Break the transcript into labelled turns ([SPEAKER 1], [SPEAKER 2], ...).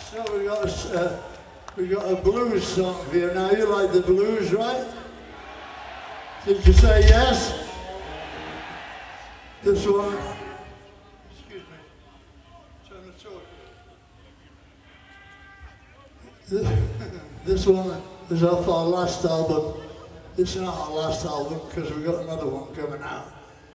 [SPEAKER 1] So we got a blues song for you now. You like the blues, right? Did you say yes? This one. Excuse me. Turn the torch. This one is off our last album. It's not our last album because we've got another one coming out.